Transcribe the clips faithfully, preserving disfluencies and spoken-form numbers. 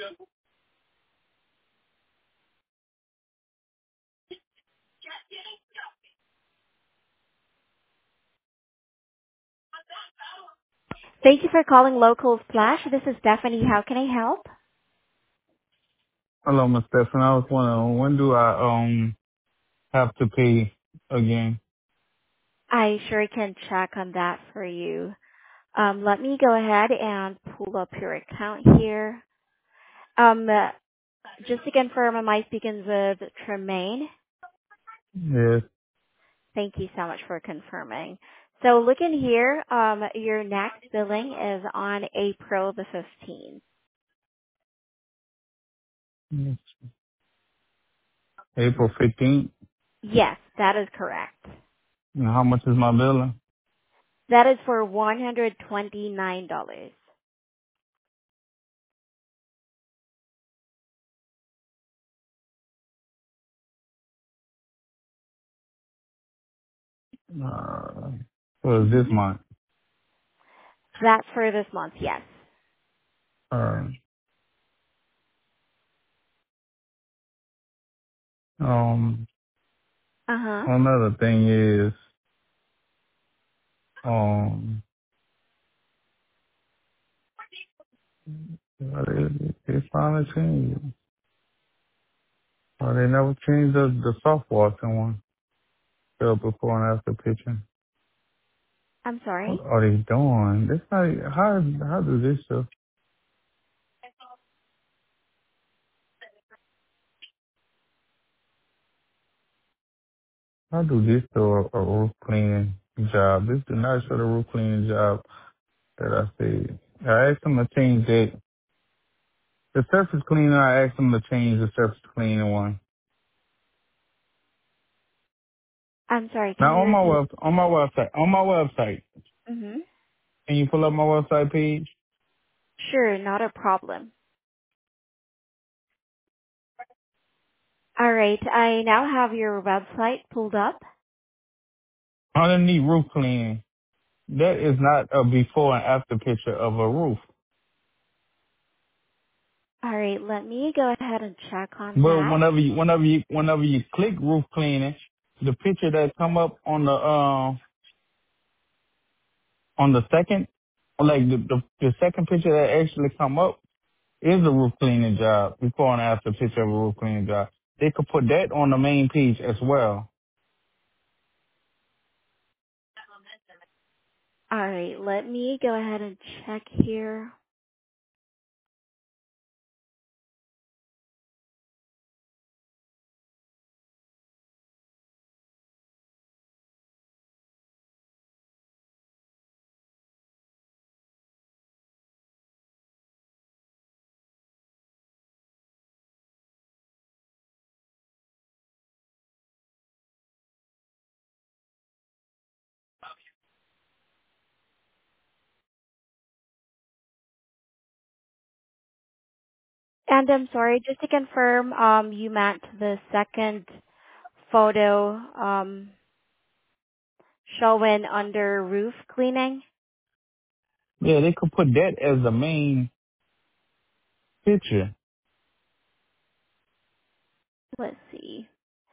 Thank you for calling Local Splash. This is Stephanie. How can I help? Hello, Miss Stephen. I was wondering, when do I um have to pay again? I sure can check on that for you. Um, let me go ahead and pull up your account here. Um, uh, just to confirm, am I speaking with Tremaine? Yes. Thank you so much for confirming. So looking here, um, your next billing is on April the fifteenth. yes. April fifteenth. Yes, that is correct. And how much is my billing? That is for one hundred twenty-nine dollars. Uh, so it's this Mm-hmm. month. That's for this month, yes. Uh, um, Uh-huh. another thing is, um, uh, they, they finally changed it. Uh, they never changed the, the soft washing one. The before and after picture. I'm sorry? What are they doing? This not, how, how do this stuff? How do this show a, a roof cleaning job? This do not show the roof cleaning job that I said. I asked them to change that. The surface cleaner, I asked them to change the surface cleaning one. I'm sorry, can Now you on my repeat? web, on my website, on my website, Mm-hmm. can you pull up my website page? Sure, not a problem. All right, I now have your website pulled up. Underneath roof cleaning, that is not a before and after picture of a roof. All right, let me go ahead and check on But that. whenever you, whenever you, whenever you click roof cleaning, the picture that come up on the uh, on the second, like the, the the second picture that actually come up is a roof cleaning job, before and after picture of a roof cleaning job. They could put that on the main page as well. All right, let me go ahead and check here. And I'm sorry, just to confirm, um, you meant the second photo um, showing under roof cleaning? Yeah, they could put that as the main picture. Let's see.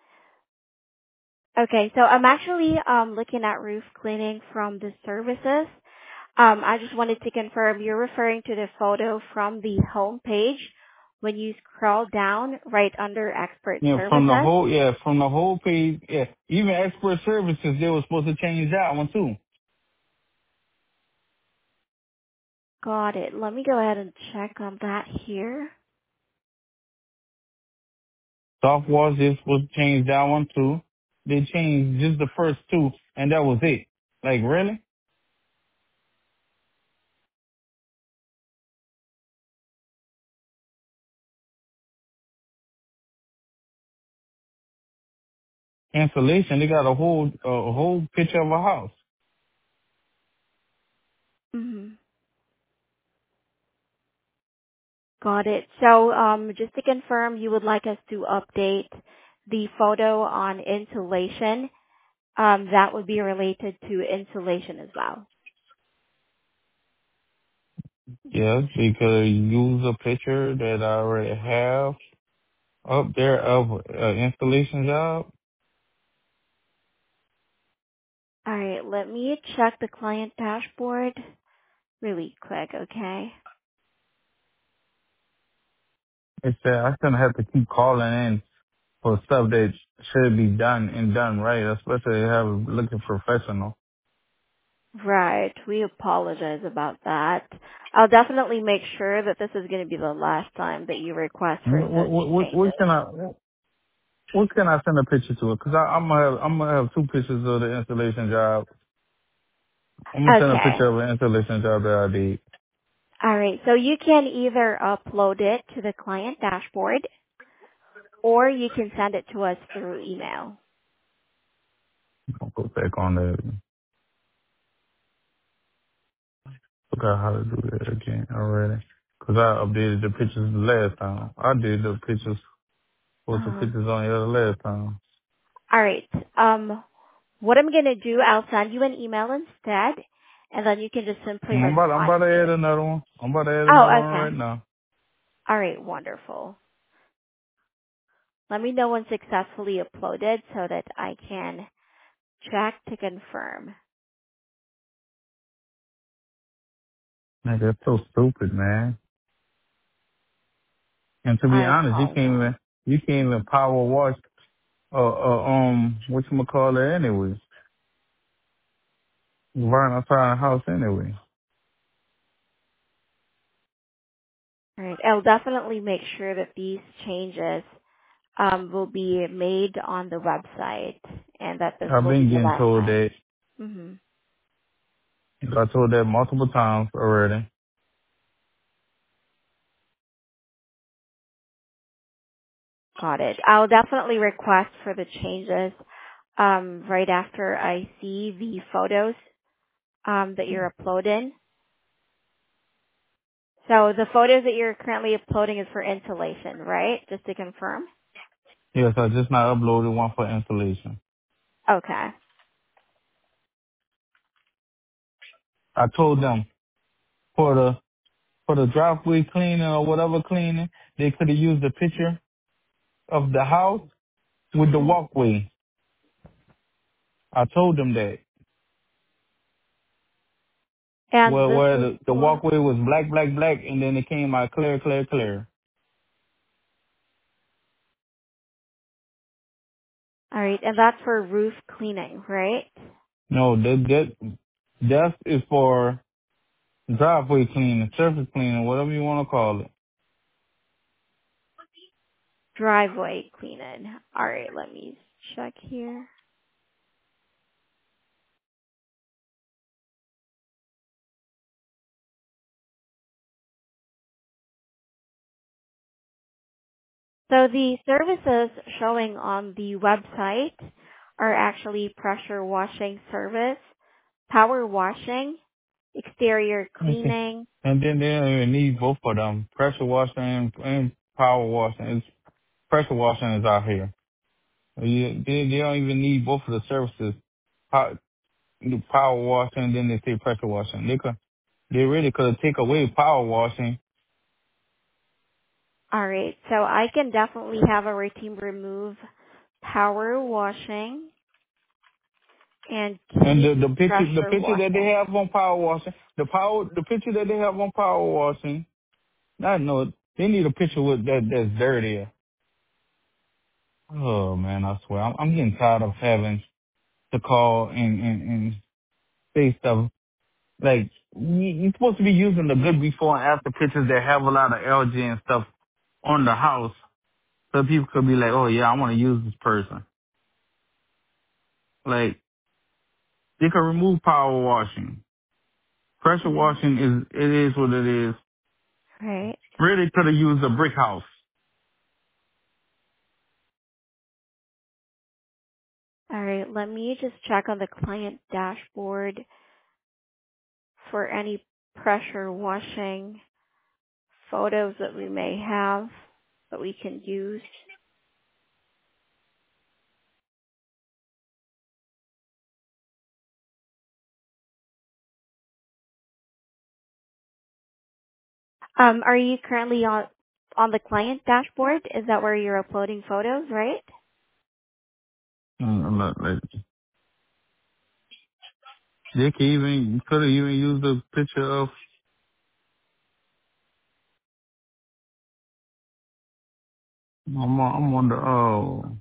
Okay, so I'm actually um, looking at roof cleaning from the services. Um, I just wanted to confirm you're referring to the photo from the home page when you scroll down right under expert Yeah, from the services. whole yeah, from the whole page. Yeah, even expert services, they were supposed to change that one too. Got it. Let me go ahead and check on that here. Soft walls, they supposed to change that one too. They changed just the first two, and that was it. Like really? Cancellation. They got a whole a whole picture of a house. hmm Got it. So um, just to confirm, you would like us to update the photo on insulation. Um, that would be related to insulation as well. Yes, because use a picture that I already have up there of an installation job. All right, let me check the client dashboard really quick, okay? It said I shouldn't have to keep calling in for stuff that should be done and done right, especially have looking professional. Right. We apologize about that. I'll definitely make sure that this is going to be the last time that you request for What, such what, what, what changes. can I what can I send a picture to it? Cause I, I'm gonna have I'm gonna have two pictures of the installation job. I'm gonna send a Okay. picture of an installation job that I did. All right. So you can either upload it to the client dashboard or you can send it to us through email. I'll go back on that. Forgot how to do that again already. Cause I updated the pictures the last time. I did the pictures, was the Uh, pictures on the other last time. all right. Um, what I'm going to do, I'll send you an email instead, and then you can just simply I'm about, I'm respond about to to add it. another one. I'm about to add Oh, another one right okay. now. All right. Wonderful. Let me know when successfully uploaded so that I can check to confirm. Man, that's so stupid, man. And to be I honest, you can't apologize. even, you can't even power wash, uh, uh um, whatchamacallit anyway. Right outside the house anyway. All right. I'll definitely make sure that these changes um, will be made on the website and that this I've will be been the getting last told time. that. hmm I told that multiple times already. Got it. I'll definitely request for the changes um, right after I see the photos um, that you're uploading. So the photos that you're currently uploading is for installation, right? Just to confirm? Yes, I just not uploaded one for installation. Okay. I told them for the for the driveway cleaning or whatever cleaning, they could have used a picture of the house with the hmm walkway. I told them that. And Where this where was the, the for, walkway was black, black, black, and then it came out clear, clear, clear. all right, and that's for roof cleaning, right? No, that that that is for driveway cleaning, surface cleaning, whatever you want to call it. Driveway cleaning. All right, let me check here. So the services showing on the website are actually pressure washing service, power washing, exterior Okay. cleaning. And then they don't even need both of them, pressure washing and, and power washing. It's, pressure washing is out here. You- They, they don't even need both of the services. Pow- the Power washing, then they say pressure washing. They could, they really could take away power washing. All right, so I can definitely have our team remove power washing and And keep the, the picture, the pressure picture that they washing. have on power washing, the power, the picture that they have on power washing, I know they need a picture with that that's dirtier. Oh man, I swear, I'm, I'm getting tired of having to call and and, and say stuff like you, you're supposed to be using the good before and after pictures that have a lot of algae and stuff on the house, so people could be like, oh yeah, I want to use this person. Like they could remove power washing, pressure hmm washing is it is what it is. Right. Really could have used a brick house. All right, let me just check on the client dashboard for any pressure washing photos that we may have that we can use. Um, are you currently on on the client dashboard? Is that where you're uploading photos, right? Mm, I'm not like they can even you could have even used a picture of. I'm on, I'm on the oh.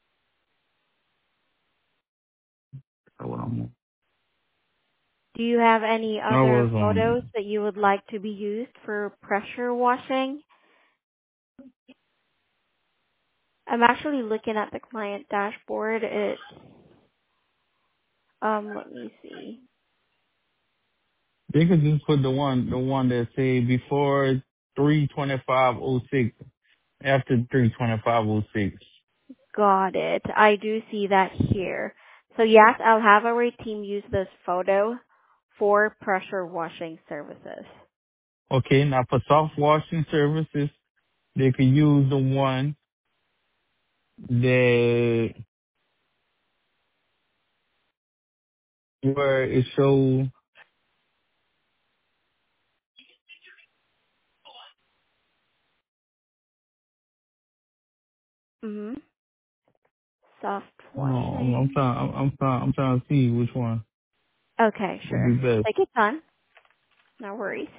What I'm on. Do you have any I other was photos on. that you would like to be used for pressure washing? I'm actually looking at the client dashboard. It's um, let me see. They could just put the one, the one that say before three twenty five oh six, after three twenty five oh six. Got it. I do see that here. So yes, I'll have our team use this photo for pressure washing services. Okay, now for soft washing services, they could use the one that where it shows. Mm-hmm. Soft No, I'm, I'm washing. trying. I'm, I'm trying. I'm trying to see which one Okay, would be sure. best. Take your time. No worries.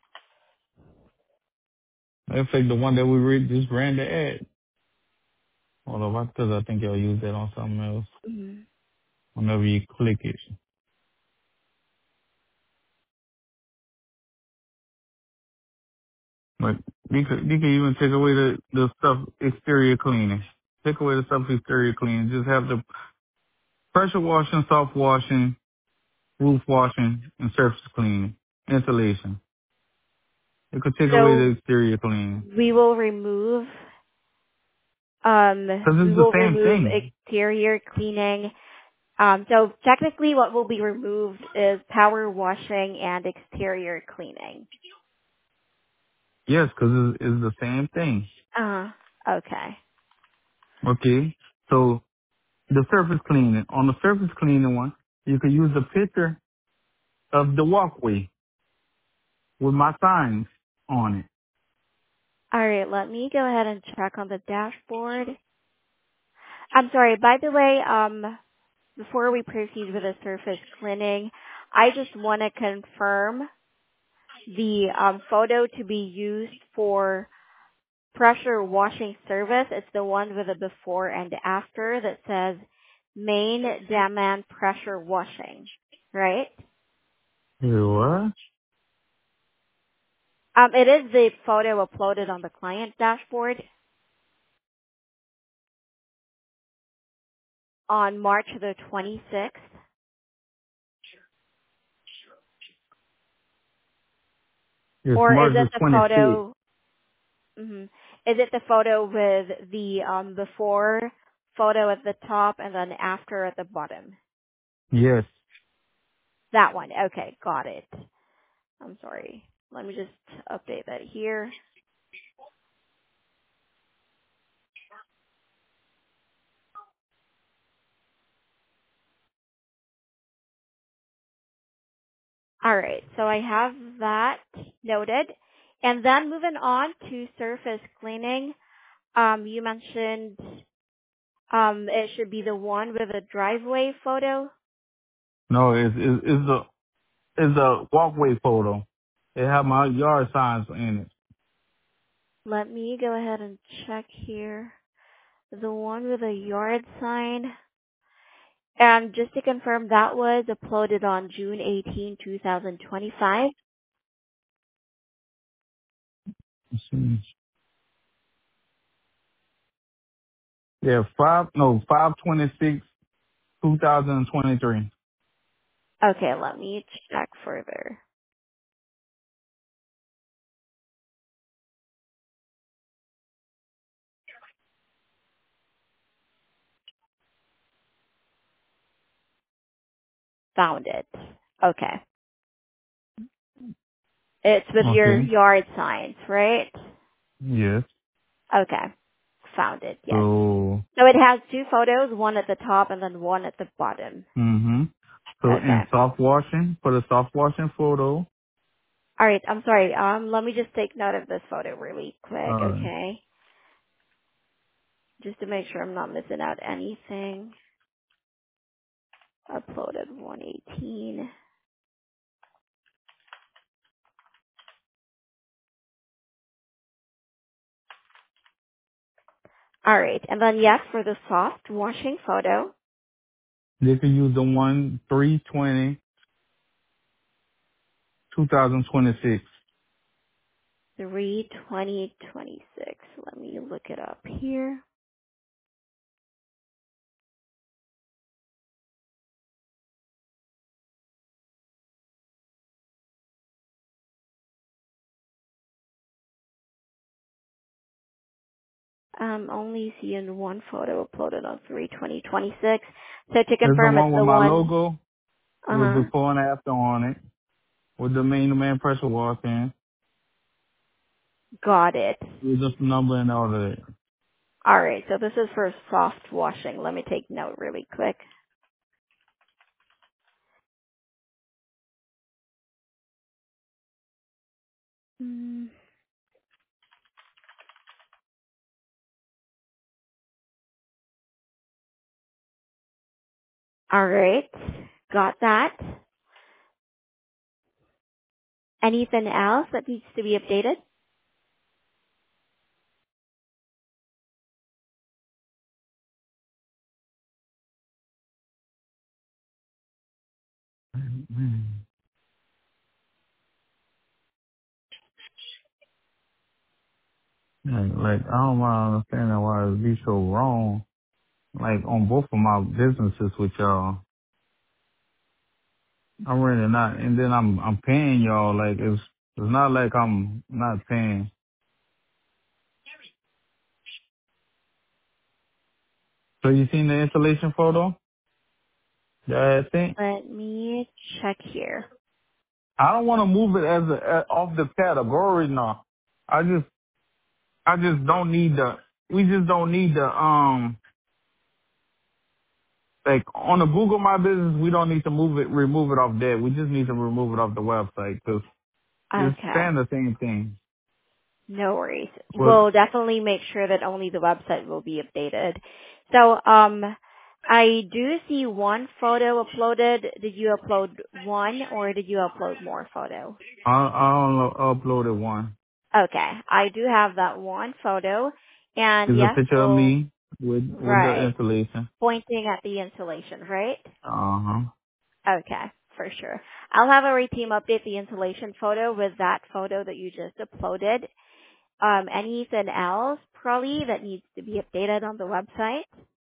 In fact, the one that we read just ran the ad. Although I, cause I think y'all use that on something else. Mm-hmm. Whenever you click it, like you could, you could even take away the the stuff exterior cleaning. Take away the stuff exterior cleaning. Just have the pressure washing, soft washing, roof washing, and surface cleaning, insulation. It could take away the So exterior cleaning. we will remove um Cause we it's the will same remove thing. exterior cleaning. Um so technically what will be removed is power washing and exterior cleaning. Yes, cause it's, it's the same thing. Uh okay. Okay. So the surface cleaning, on the surface cleaning one, you could use the picture of the walkway with my signs on it. All right, let me go ahead and check on the dashboard. I'm sorry, by the way, um before we proceed with the surface cleaning, I just want to confirm the um, photo to be used for pressure washing service. It's the one with a before and after that says main demand pressure washing, right? You what? Um, it is the photo uploaded on the client dashboard on March the twenty-sixth. It's Or is March it the the twenty-sixth. photo, mhm. Is it the photo with the um, before photo at the top and then after at the bottom? Yes. That one. Okay, got it. I'm sorry. Let me just update that here. All right, so I have that noted. And then moving on to surface cleaning, um, you mentioned um, it should be the one with a driveway photo. No, it's, it's, it's the, it's a walkway photo. It have my yard signs in it. Let me go ahead and check here. The one with a yard sign. And just to confirm, that was uploaded on June eighteenth, twenty twenty-five. Let's see. Yeah, five, no, five twenty-six, two thousand twenty-three. Okay, let me check further. Found it. Okay. It's with your Okay. yard signs, right? Yes. Okay. Found it, yes. So, So it has two photos, one at the top and then one at the bottom. hmm So Okay. in soft washing, for the soft washing photo, All right, I'm sorry. Um, let me just take note of this photo really quick, All right. okay? Just to make sure I'm not missing out anything. Uploaded one eighteen. All right, and then yes, for the soft washing photo, They could use the one three twenty two thousand twenty six. three twenty twenty-six. Let me look it up here. Um, only seeing one photo uploaded on three twenty twenty-six. So to There's the confirm, it's one with the my one. logo Uh with huh. before and after on it, with the main to man pressure walk in. Got it. With just the number and all of that. All right. So this is for soft washing. Let me take note really quick. Mm, all right. Got that. Anything else that needs to be updated? Man. Like, like I don't mind understanding why it be so wrong. Like on both of my businesses with y'all, I'm really not, and then I'm I'm paying y'all. Like it's it's not like I'm not paying. So you seen the installation photo that I had sent? Let me check here. I don't want to move it as a, as off the category now. I just I just don't need the. We just don't need the um like on the Google My Business. We don't need to move it, remove it off there. We just need to remove it off the website because it's Okay. saying the same thing. No worries. But We'll definitely make sure that only the website will be updated. So, um, I do see one photo uploaded. Did you upload one or did you upload more photos? I I only uploaded one. Okay. I do have that one photo. And It's a yes, picture of we'll, me with with the right, installation. pointing at the installation, right? Uh huh. Okay, for sure. I'll have our team update the installation photo with that photo that you just uploaded. Um, anything else, probably, that needs to be updated on the website?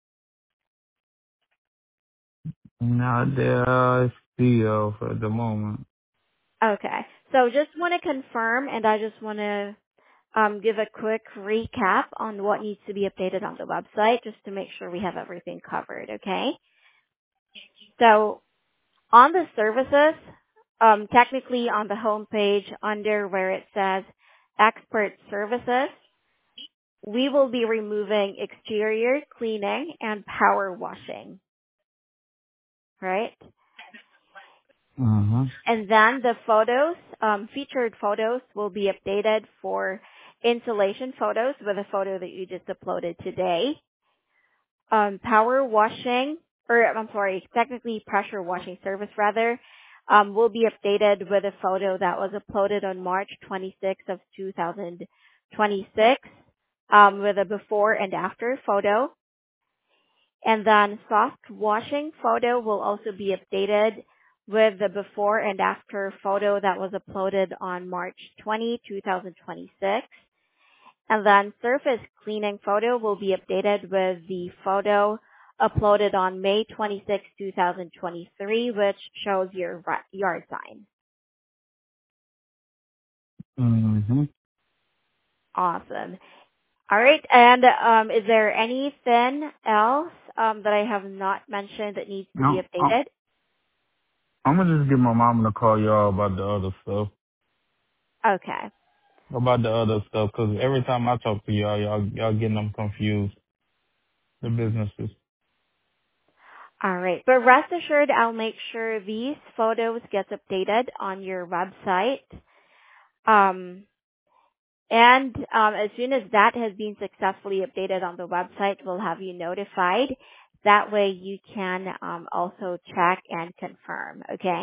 Now there still for the moment. Okay. So just want to confirm, and I just want to um, give a quick recap on what needs to be updated on the website, just to make sure we have everything covered, okay? So on the services, um, technically on the home page under where it says expert services, we will be removing exterior cleaning and power washing, right? Uh huh. And then the photos, um, featured photos will be updated for installation photos with a photo that you just uploaded today. Um, power washing, or I'm sorry, technically pressure washing service rather, um, will be updated with a photo that was uploaded on March twenty-sixth of two thousand twenty-six, um, with a before and after photo. And then soft washing photo will also be updated with the before and after photo that was uploaded on March twentieth, twenty twenty-six. And then surface cleaning photo will be updated with the photo uploaded on May twenty-sixth, twenty twenty-three, which shows your ri- yard sign. Mm-hmm. Awesome. All right. And um, is there anything else um, that I have not mentioned that needs to be No, I'm, updated? I'm gonna just get my mom to call y'all about the other stuff. Okay. About the other stuff, because every time I talk to y'all, y'all y'all getting them confused. The businesses. All right. But rest assured, I'll make sure these photos gets updated on your website. Um, and um, as soon as that has been successfully updated on the website, we'll have you notified. That way you can um, also check and confirm, okay?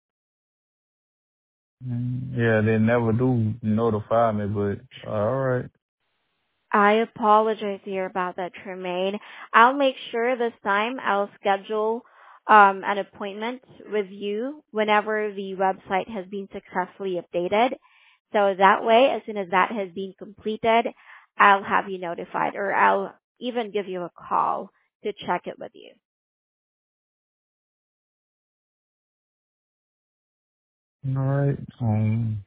Mm, Yeah, they never do notify me, but all right. I apologize here about that, Tremaine. I'll make sure this time I'll schedule um, an appointment with you whenever the website has been successfully updated. So that way, as soon as that has been completed, I'll have you notified, or I'll even give you a call to check it with you. All right. Um.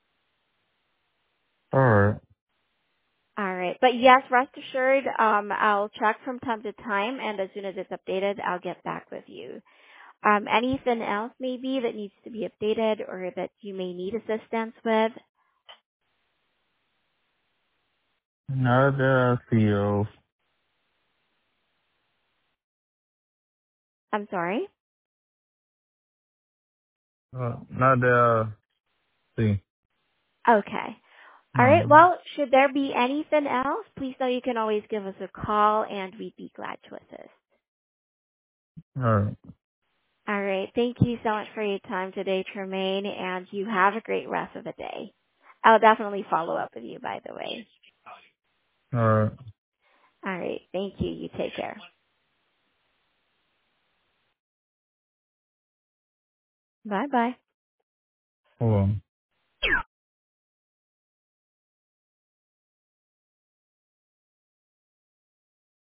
All right. All right. But yes, rest assured, um, I'll check from time to time, and as soon as it's updated, I'll get back with you. Um, anything else maybe that needs to be updated or that you may need assistance with? Not that I see of. I'm sorry? Uh, not that I see. Okay. All right. No. Well, should there be anything else, please know you can always give us a call and we'd be glad to assist. All right. All right. Thank you so much for your time today, Tremaine, and you have a great rest of the day. I'll definitely follow up with you, by the way. All right. All right. Thank you. You take care. Bye bye. Hold on.